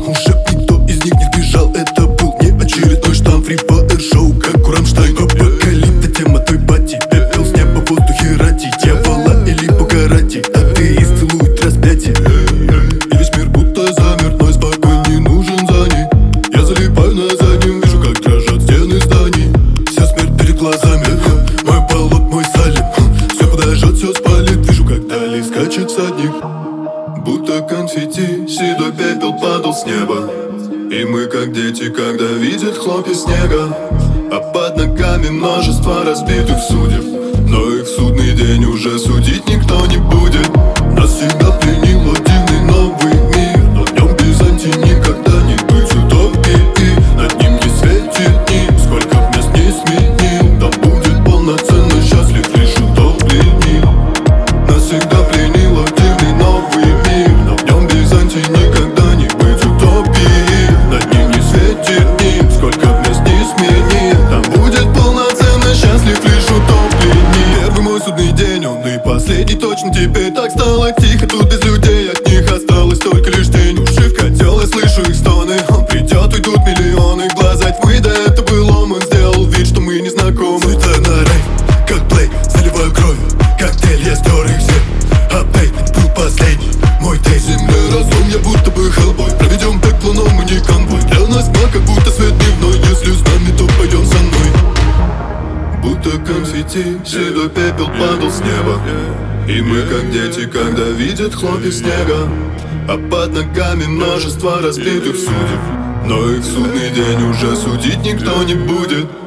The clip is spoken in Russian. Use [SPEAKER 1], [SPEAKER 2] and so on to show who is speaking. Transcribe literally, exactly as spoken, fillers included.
[SPEAKER 1] Уже никто из них не сбежал. Это был не очередной штамм. Free Fire шоу, как у Рамштайн. Апокалипта, тема той пати. Пепел с неба в воздухе рати. Дьявола или Бугарати. Атеист целует распятие. И весь мир будто замер, но спокойно не нужен за ней. Я залипаю на заднем, вижу, как дрожат стены зданий. Вся смерть перед глазами. Мой болот, мой салим. Все подожжет, все спалит. Вижу, как дали скачет всадник. Будто конфетти, седой пепел падал с неба. И мы как дети, когда видят хлопья снега. А под ногами множество разбитых судеб. Но их в судный день уже судить никто не будет. Нас всегда пленил дивный новый мир. Но в нем Византии никогда не быть утопией. Над ним не светит дни, сколько б мест не сменил. Там будет полноценно счастлив лишь утопленник. Нас всегда пленил дивный новый мир. Но в нем Византии никогда не быть утопией. Над ним не светит дни, сколько б мест не сменил. Там будет полноценно счастлив лишь утопленник. Первый мой судный день, он и последний точно. Теперь так стало тихо, тут без людей. От них осталась только лишь тень. Уши в котел, я слышу их стоны. Он придет, уйдут миллионы. Глаза тьмы, да это был он. Он сделал вид, что мы не знакомы. Суета на рейв, как плей, заливаю кровью. Коктейль, я стер их все. А пеймент был последний мой день. Земля разлом, я будто бы Хеллбой. Проведем пекло, но мы не конвой. Для нас тьма, как будто свет дневной. Если с нами, то пойдем со мной. Будто конфетти, седой пепел падал с неба. И мы как дети, когда видят хлопья снега. А под ногами множество разбитых судеб. Но их в судный день уже судить никто не будет.